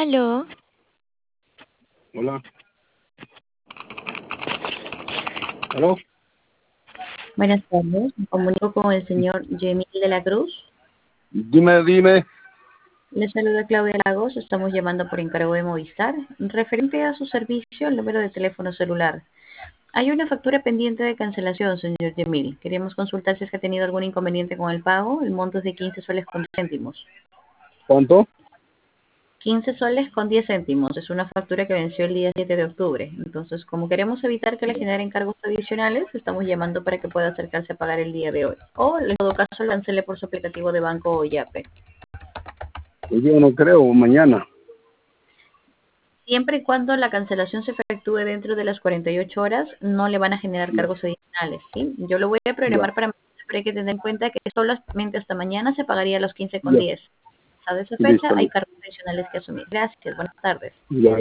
Aló, Hola. ¿Aló? Buenas tardes, me comunico con el señor Yemil de la Cruz. Dime. Le saluda Claudia Lagos, estamos llamando por encargo de Movistar. Referente a su servicio, el número de teléfono celular. Hay una factura pendiente de cancelación, señor Yemil. Queríamos consultar si es que ha tenido algún inconveniente con el pago. El monto es de 15 soles con 10 céntimos. ¿Cuánto? 15 soles con 10 céntimos. Es una factura que venció el día 7 de octubre. Entonces, como queremos evitar que le generen cargos adicionales, estamos llamando para que pueda acercarse a pagar el día de hoy. O, en todo caso, lo cancele por su aplicativo de banco o Yape. Pues yo no creo, mañana. Siempre y cuando la cancelación se efectúe dentro de las 48 horas, no le van a generar Ya, cargos adicionales, ¿sí? Yo lo voy a ya, programar para mañana, pero hay que tener en cuenta que solamente hasta mañana se pagaría los 15 con ya. 10. A esa fecha Listo, hay listo. cargos adicionales que asumir. Gracias, buenas tardes. Ya.